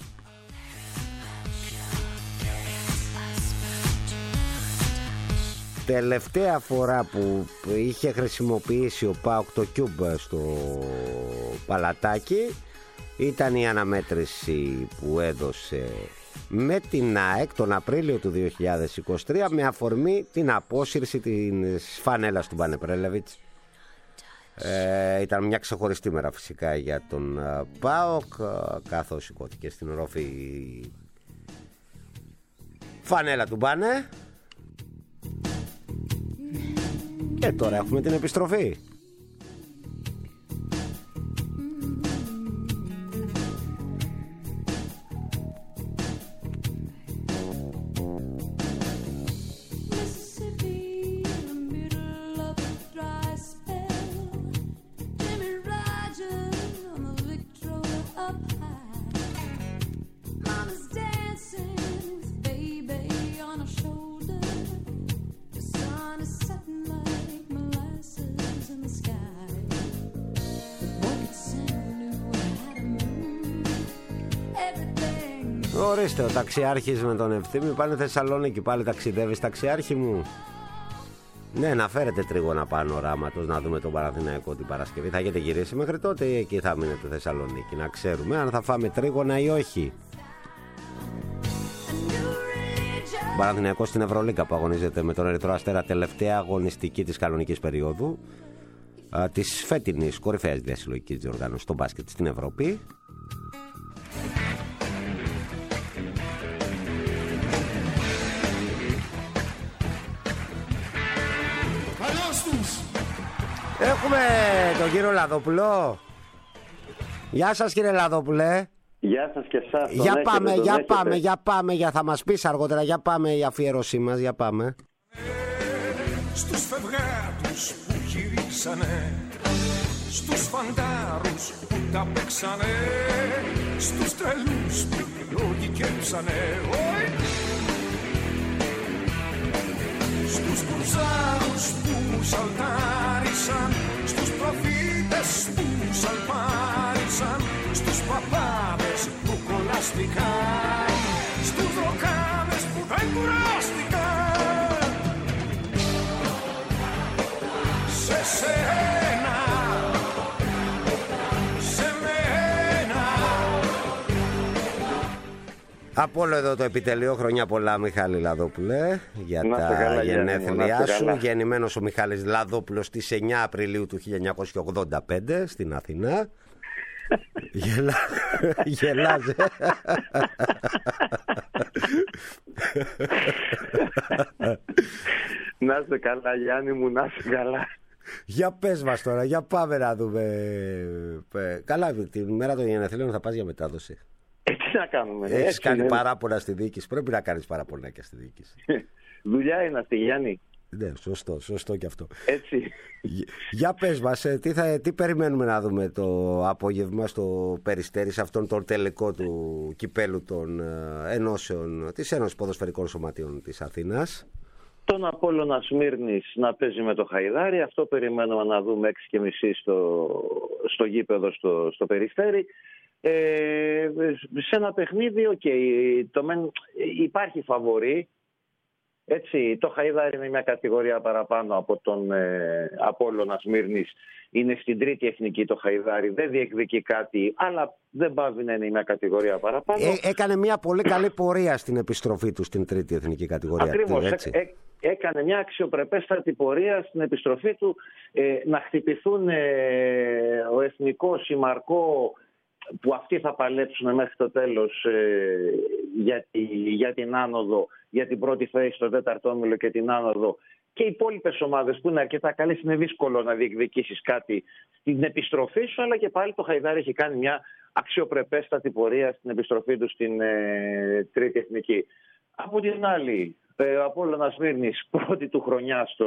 Τελευταία φορά που είχε χρησιμοποιήσει ο ΠΑΟΚ το Cube στο Παλατάκι ήταν η αναμέτρηση που έδωσε με την ΑΕΚ τον Απρίλιο του δύο χιλιάδες είκοσι τρία με αφορμή την απόσυρση της φανέλας του Μπάνε Πρέλεβιτς. Ε, ήταν μια ξεχωριστή μέρα φυσικά για τον uh, ΠΑΟΚ, uh, καθώς σηκώθηκε στην ορόφη η φανέλα του Μπάνε. Και τώρα έχουμε την επιστροφή. Ορίστε, ο ταξιάρχης με τον Ευθύμη πάνε Θεσσαλονίκη. Πάλι ταξιδεύεις, ταξιάρχη μου? Ναι, να φέρετε τρίγωνα πανοράματος να δούμε τον Παναθηναϊκό την Παρασκευή. Θα έχετε γυρίσει μέχρι τότε ή εκεί θα μείνετε Θεσσαλονίκη? Να ξέρουμε αν θα φάμε τρίγωνα ή όχι. Ο Παναθηναϊκός στην Ευρωλίγκα που αγωνίζεται με τον Ερυθρό Αστέρα, τελευταία αγωνιστική της κανονικής περίοδου α, της φετινής κορυφαίας διασυλλογικής διοργάνωσης στο μπάσκετ στην Ευρώπη. Έχουμε τον κύριο Λαδόπουλο. Γεια σας κύριε Λαδόπουλε. Γεια σας και εσάς. Για έχετε, πάμε, για έχετε. πάμε, για πάμε, για θα μας πεις αργότερα. Για πάμε η αφιέρωσή μας, για πάμε. Στους φευγάτους που γυρίσανε, στους φαντάρους που τα παίξανε, στους τρελούς που λογικέψανε, στους κουζάρους που σαλτάρισαν, στους προφήτες που σαλπάρισαν, στους παπάδες που κολλάστηκαν, στους ροκάδες που δεν κουράστηκαν. Σε σένα, σε μένα, Από όλο εδώ το επιτελείο, χρόνια πολλά Μιχάλη Λαδόπουλε, για να τα καλά, γενέθλιά σου. Γεννημένος ο Μιχάλης Λαδόπουλος στις εννιά Απριλίου του χίλια εννιακόσια ογδόντα πέντε στην Αθηνά. Γελά... Γελάζε. Να είστε καλά Γιάννη μου, να είστε καλά. Για πες μας τώρα, για πάμε να δούμε. Καλά, την μέρα των γενεθλίων θα πας για μετάδοση. Ε, τι να κάνουμε. Έχεις έτσι, κάνει ναι. παράπονα στη διοίκηση. Πρέπει να κάνεις παραπονάκια στη διοίκηση. Δουλειά είναι αυτή, Γιάννη. Ναι, σωστό, σωστό και αυτό. Έτσι. Για πες μας, τι, θα, τι περιμένουμε να δούμε το απόγευμα στο Περιστέρι, σε αυτόν τον τελικό του κυπέλου των ενώσεων της Ένωσης Ποδοσφαιρικών Σωματείων της Αθήνας. Τον Απόλλωνα Σμύρνης να παίζει με το Χαϊδάρι. Αυτό περιμένουμε να δούμε έξι και μισή στο, στο γήπεδο στο, στο Περιστέρι. Ε, σε ένα παιχνίδι, okay, το μεν, υπάρχει φαβορί. Έτσι, το Χαϊδάρι είναι μια κατηγορία παραπάνω από τον ε, Απόλλωνα Σμύρνης. Είναι στην τρίτη εθνική το Χαϊδάρι. Δεν διεκδικεί κάτι, αλλά δεν πάβει να είναι μια κατηγορία παραπάνω. Ε, έκανε μια πολύ καλή πορεία στην επιστροφή του στην τρίτη εθνική κατηγορία. Ακριβώς. Έτσι. Ε, ε, έκανε μια αξιοπρεπέστατη πορεία στην επιστροφή του. Ε, να χτυπηθούν ε, ο εθνικός, η Μαρκό, που αυτοί θα παλέψουν μέχρι το τέλος ε, για, τη, για την άνοδο, για την πρώτη θέση στο τέταρτο όμιλο και την άνοδο, και οι υπόλοιπες ομάδες που είναι αρκετά καλές. Είναι δύσκολο να διεκδικήσεις κάτι στην επιστροφή σου, αλλά και πάλι το Χαϊδάρι έχει κάνει μια αξιοπρεπέστατη πορεία στην επιστροφή του στην ε, τρίτη εθνική. Από την άλλη, ε, ο Απόλλωνας Σμύρνης πρώτη του χρονιά στο...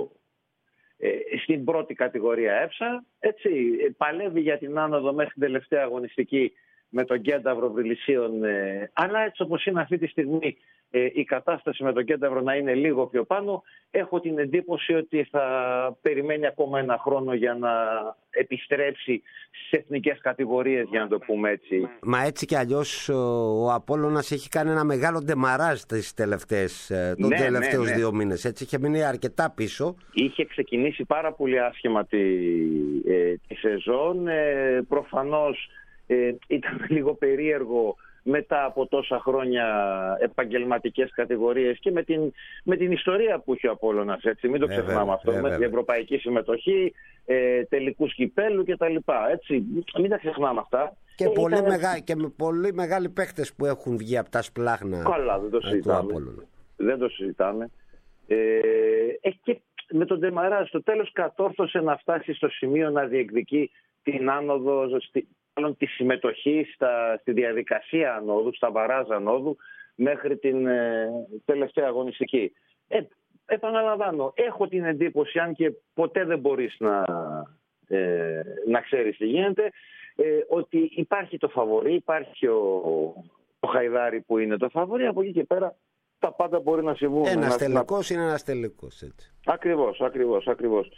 στην πρώτη κατηγορία ΕΨΑ, έτσι, παλεύει για την άνοδο μέχρι την τελευταία αγωνιστική με τον Κένταυρο Βρυλισσίων, ε, αλλά έτσι όπως είναι αυτή τη στιγμή ε, η κατάσταση με τον Κένταυρο να είναι λίγο πιο πάνω, έχω την εντύπωση ότι θα περιμένει ακόμα ένα χρόνο για να επιστρέψει στις εθνικές κατηγορίες, για να το πούμε έτσι. Μα έτσι κι αλλιώς ο Απόλλωνας έχει κάνει ένα μεγάλο ντεμαράζ τις τελευταίες, τον ναι, τελευταίους ναι, ναι. δύο μήνες. Έτσι είχε μείνει αρκετά πίσω. Είχε ξεκινήσει πάρα πολύ άσχημα τη, ε, τη σεζόν. Ε, προφανώς ε, ήταν λίγο περίεργο μετά από τόσα χρόνια επαγγελματικές κατηγορίες και με την, με την ιστορία που έχει ο Απόλλωνας, έτσι, μην το βέβαια, ξεχνάμε αυτό, βέβαια. με την ευρωπαϊκή συμμετοχή, ε, τελικούς κυπέλου κτλ. Έτσι, μην τα ξεχνάμε αυτά. Και, ε, πολύ ήταν... μεγα... και με πολύ μεγάλοι παίχτες που έχουν βγει από τα σπλάχνα. Καλά, δεν το συζητάμε. Δεν το συζητάμε. Ε, ε, και με τον Ντεμαρά στο τέλος κατόρθωσε να φτάσει στο σημείο να διεκδικεί την άνοδο, στη, τη συμμετοχή στα, στη διαδικασία ανόδου, στα βαράζ ανόδου, μέχρι την ε, τελευταία αγωνιστική. Ε, επαναλαμβάνω, έχω την εντύπωση, αν και ποτέ δεν μπορείς να, ε, να ξέρεις τι γίνεται, ε, ότι υπάρχει το φαβορί, υπάρχει ο, ο Χαϊδάρι που είναι το φαβορί, από εκεί και πέρα τα πάντα μπορεί να συμβούν. Ένας να, τελικός να... είναι ένας τελικός, έτσι. Ακριβώς, ακριβώς, ακριβώς.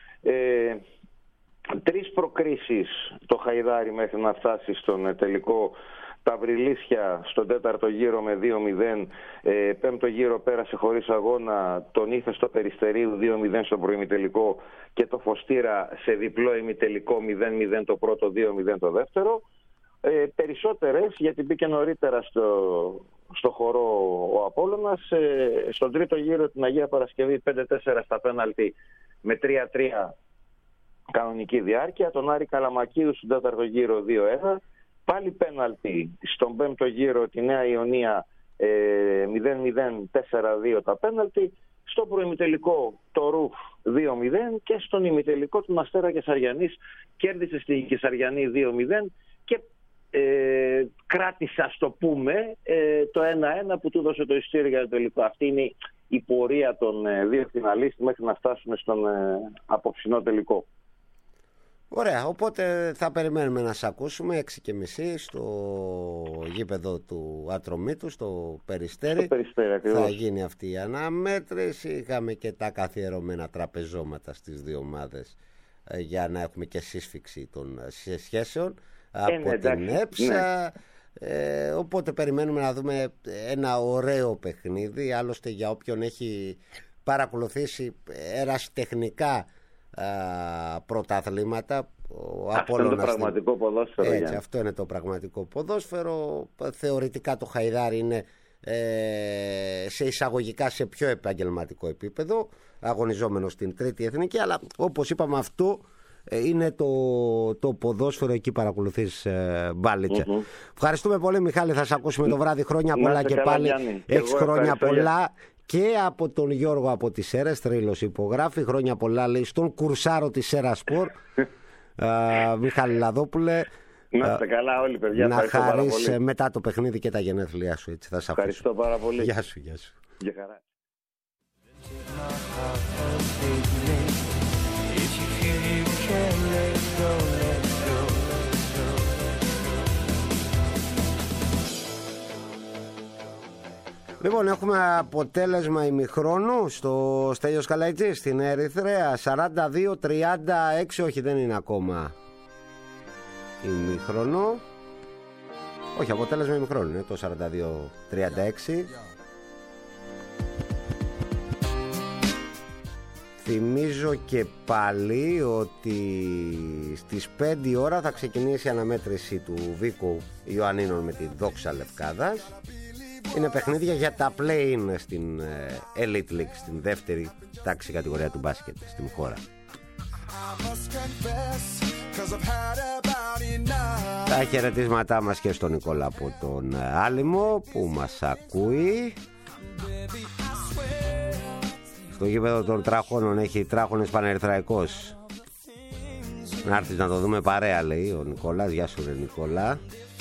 Ε, τρεις προκρίσεις το Χαϊδάρι μέχρι να φτάσει στον τελικό. Τα Βρυλίσια στον τέταρτο γύρο με δύο μηδέν, ε, πέμπτο γύρο πέρασε χωρίς αγώνα, τον Ύφεστο Περιστερίου δύο μηδέν στο προημιτελικό και το Φωστήρα σε διπλό ημιτελικό μηδέν μηδέν το πρώτο, δύο μηδέν το δεύτερο. Ε, περισσότερες, γιατί μπήκε νωρίτερα στο, στο χορό ο Απόλλωνας, ε, στον τρίτο γύρο την Αγία Παρασκευή πέντε τέσσερα στα πέναλτι με τρία τρία κανονική διάρκεια, τον Άρη Καλαμακίου στον τέταρτο γύρο δύο ένα, πάλι πέναλτι στον πέμπτο γύρο τη Νέα Ιωνία ε, μηδέν μηδέν τέσσερα δύο τα πέναλτι, στο προημιτελικό το Ρουφ δύο μηδέν και στον ημιτελικό του Αστέρα Κεσαριανής κέρδισε στη Κεσαριανή δύο μηδέν και ε, κράτησε, ας το πούμε, ε, το ένα ένα που του δώσε το ειστήριο για το τελικό. Αυτή είναι η πορεία των ε, δύο φιναλίστ μέχρι να φτάσουμε στον ε, απόψινό τελικό. Ωραία, οπότε θα περιμένουμε να σε ακούσουμε έξι και μισή στο γήπεδο του Ατρωμίτου, στο Περιστέρι. Στο Περιστέρι, ακριβώς. Θα γίνει αυτή η αναμέτρηση. Είχαμε και τα καθιερωμένα τραπεζώματα στις δύο ομάδες ε, για να έχουμε και σύσφυξη των σχέσεων από ε, ναι, την εντάξει, ΕΨΑ. Ναι. Ε, οπότε περιμένουμε να δούμε ένα ωραίο παιχνίδι. Άλλωστε, για όποιον έχει παρακολουθήσει ερασιτεχνικά πρωταθλήματα, Αυτό είναι το πραγματικό στην... ποδόσφαιρο. Έτσι, Γιάννη. αυτό είναι το πραγματικό ποδόσφαιρο. Θεωρητικά το Χαϊδάρι είναι ε, σε εισαγωγικά σε πιο επαγγελματικό επίπεδο, αγωνιζόμενο στην τρίτη εθνική, αλλά όπως είπαμε αυτό είναι το, το ποδόσφαιρο, εκεί παρακολουθείς ε, μπάλιτσα. Mm-hmm. Ευχαριστούμε πολύ Μιχάλη, θα σε ακούσουμε το βράδυ. Χρόνια πολλά και καλά, πάλι έχεις χρόνια πολλά. Και από τον Γιώργο από τη Σέρες, Τρίλος υπογράφει, χρόνια πολλά λέει στον κουρσάρο της Σέρα Σπορ. Μιχάλη Λαδόπουλε, να είστε καλά όλοι παιδιά. Να χαρείς μετά το παιχνίδι και τα γενέθλιά σου, έτσι θα σε αφήσω. Ευχαριστώ πάρα πολύ. Γεια σου, γεια σου. Γεια χαρά. Λοιπόν, έχουμε αποτέλεσμα ημιχρόνου στο Στέλιος Καλαϊτζή στην Ερυθρέα. Σαράντα δύο τριάντα έξι, όχι δεν είναι ακόμα ημιχρόνο. Όχι, αποτέλεσμα ημιχρόνου είναι το σαράντα δύο τριάντα έξι. Θυμίζω και πάλι ότι στις πέντε η ώρα θα ξεκινήσει η αναμέτρηση του Βίκου Ιωαννίνων με τη Δόξα Λευκάδας. Είναι παιχνίδια για τα play-in στην Elite League, στην δεύτερη τάξη κατηγορία του μπάσκετ στην χώρα. Τα χαιρετίσματά μας και στον Νικόλα από τον Άλυμο που μας ακούει. Στο γήπεδο των Τράχωνων έχει Τράχωνες Πανερυθραϊκός. Να έρθεις να το δούμε παρέα, λέει ο Νικόλας. Γεια σου ρε Νικόλα.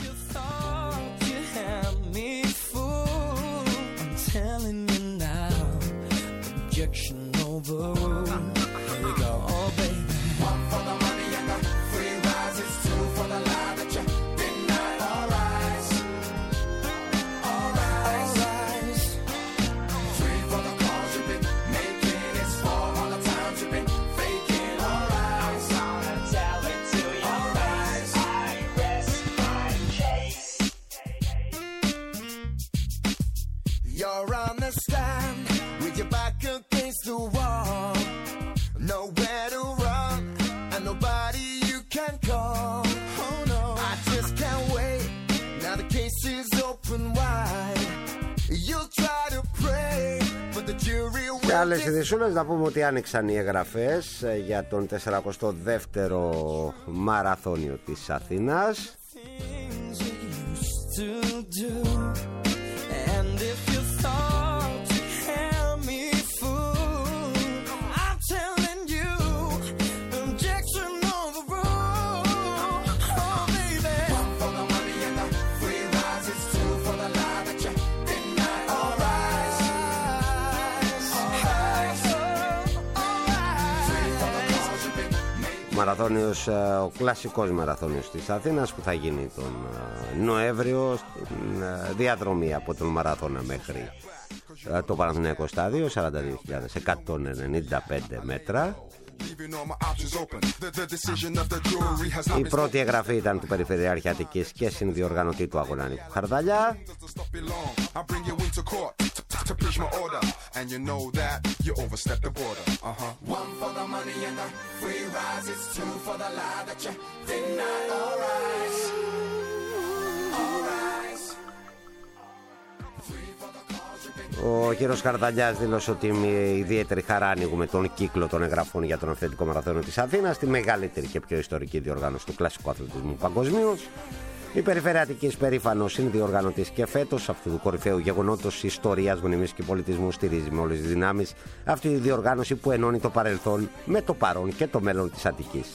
Και άλλες ειδησούλες, να πούμε ότι άνοιξαν οι εγγραφές για τον σαρανταεκτο δεύτερο μαραθώνιο της Αθήνας. Μαραθώνιος, ο κλασικός μαραθώνιος της Αθήνας που θα γίνει τον Νοέμβριο στην διαδρομή από τον Μαραθώνα μέχρι το Παναθηναϊκό Στάδιο, σαράντα δύο χιλιάδες εκατόν ενενήντα πέντε μέτρα. Η πρώτη εγγραφή ήταν του Περιφερειάρχη Αττικής και συνδιοργανωτή του αγώνα Νίκου Χαρδαλιά. Ο κύριος Χαρδαλιάς δήλωσε ότι με ιδιαίτερη χαρά ανοίγουμε τον κύκλο των εγγραφών για τον αυθεντικό μαραθώνιο της Αθήνας, τη μεγαλύτερη και πιο ιστορική διοργάνωση του κλασικού αθλητισμού παγκοσμίως. Η Περιφέρεια Αττικής περήφανος συνδιοργανωτής και φέτος αυτού του κορυφαίου γεγονότος ιστορίας, γνωριμής και πολιτισμού στηρίζει με όλες τις δυνάμεις αυτή η διοργάνωση που ενώνει το παρελθόν με το παρόν και το μέλλον της Αττικής.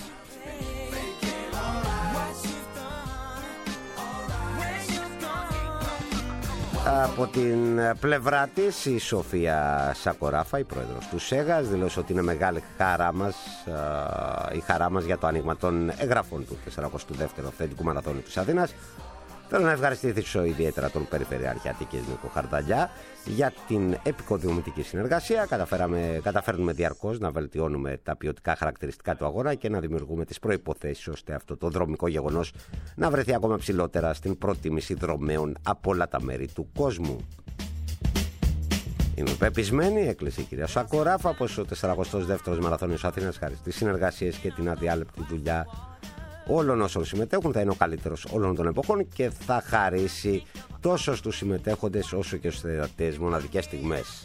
Από την πλευρά της η Σοφία Σακοράφα, η πρόεδρος του ΣΕΓΑΣ, δηλώσε ότι είναι μεγάλη χαρά μας, η χαρά μας για το άνοιγμα των εγγραφών του σαρανταεκτου δεύτερου αυθεντικού μαραθώνιου της Αθήνας. Θέλω να ευχαριστήσω ιδιαίτερα τον Περιφερειάρχη Αττικής Νίκο Χαρδαλιά για την επικοδομητική συνεργασία. Καταφέραμε, καταφέρνουμε διαρκώς να βελτιώνουμε τα ποιοτικά χαρακτηριστικά του αγώνα και να δημιουργούμε τις προϋποθέσεις ώστε αυτό το δρομικό γεγονός να βρεθεί ακόμα ψηλότερα στην προτίμηση δρομέων από όλα τα μέρη του κόσμου. Είμαι πεπισμένη, έκλεισε η κυρία Σακοράφα, πως ο σαρανταεκτος δεύτερος μαραθώνιος Αθήνας, χάρη στις συνεργασίες και την αδιάλεπτη δουλειά όλων όσων συμμετέχουν, θα είναι ο καλύτερος όλων των εποχών και θα χαρίσει τόσο στους συμμετέχοντες όσο και στους θεατές μοναδικές στιγμές.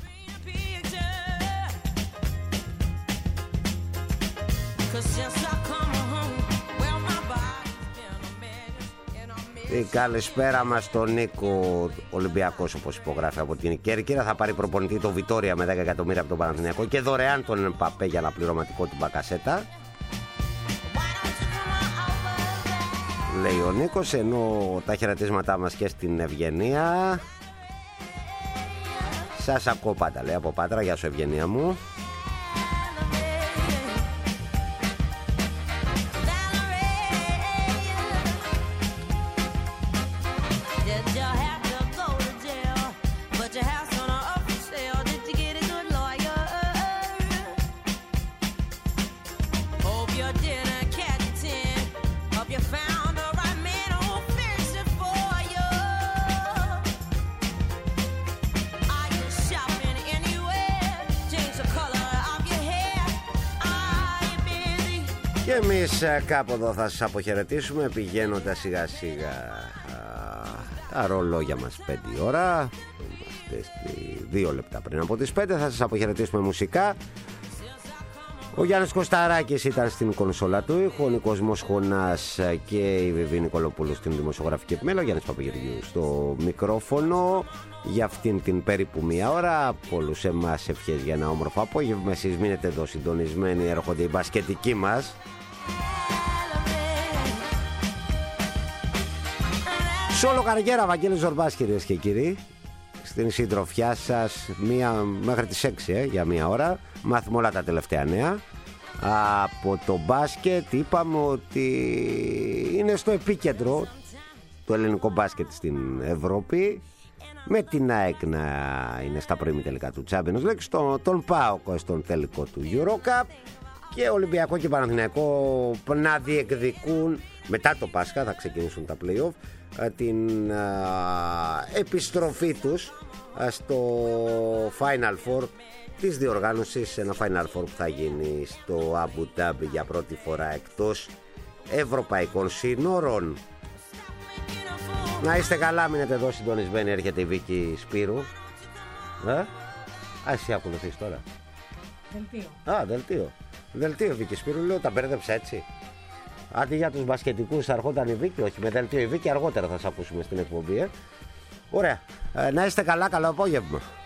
Η καλησπέρα μας στον Νίκο, Ολυμπιακός όπως υπογράφει από την Κέρκυρα. Θα πάρει προπονητή το Βιτόρια με δέκα εκατομμύρια από τον Παναθηναϊκό και δωρεάν τον Εμπαπέ για ένα πληρωματικό του Μπακασέτα, λέει ο Νίκος, ενώ τα χαιρετίσματά μας και στην Ευγενία. Σας ακούω πάντα, λέει από Πάτρα. Γεια σου Ευγενία μου. Και εμείς κάπου εδώ θα σας αποχαιρετήσουμε πηγαίνοντας σιγά σιγά τα ρολόγια μας πέντε η ώρα. Είμαστε στη δύο λεπτά πριν από τις πέντε. Θα σας αποχαιρετήσουμε μουσικά. Ο Γιάννης Κωσταράκης ήταν στην κονσόλα του ήχου, ο Νικός Μοσχονάς και η Βιβή Νικολοπούλου στην δημοσιογραφική επιμέλεια, ο Γιάννης Παπαγεωργίου στο μικρόφωνο. Για αυτήν την περίπου μία ώρα, από όλους εμάς ευχές για ένα όμορφο απόγευμα. Εσείς μείνετε εδώ συντονισμένοι, έρχονται οι μπασκετικοί μας. Σόλο καριέρα, Βαγγέλης Ζορμπάς, κυρίες και κύριοι. Στην συντροφιά σας μία, μέχρι τις έξι ε, για μία ώρα. Μάθουμε όλα τα τελευταία νέα. Από το μπάσκετ είπαμε ότι είναι στο επίκεντρο το ελληνικό μπάσκετ στην Ευρώπη, με την ΑΕΚ να είναι στα πρώιμη τελικά του Champions League, στον, τον ΠΑΟΚ στον τελικό του EuroCup και Ολυμπιακό και Παναθηναϊκό να διεκδικούν μετά το Πάσχα, θα ξεκινήσουν τα play-off, την α, επιστροφή τους α, στο Final Four της διοργάνωσης, ένα Final Four που θα γίνει στο Αμπου Ντάμπι για πρώτη φορά εκτός ευρωπαϊκών συνόρων. Να είστε καλά, μείνετε εδώ συντονισμένοι, έρχεται η Βίκη Σπύρου. Ε? Α, εσύ ακολουθείς τώρα. Δελτίο. Α, δελτίο. Δελτίο Βίκη Σπύρου, λέω, τα μπέρδεψα έτσι. Αντί για τους μπασκετικούς θα ερχόταν η Βίκη, όχι με δελτίο η Βίκη, αργότερα θα σας ακούσουμε στην εκπομπή. Ε? Ωραία. Ε, να είστε καλά, καλό απόγευμα.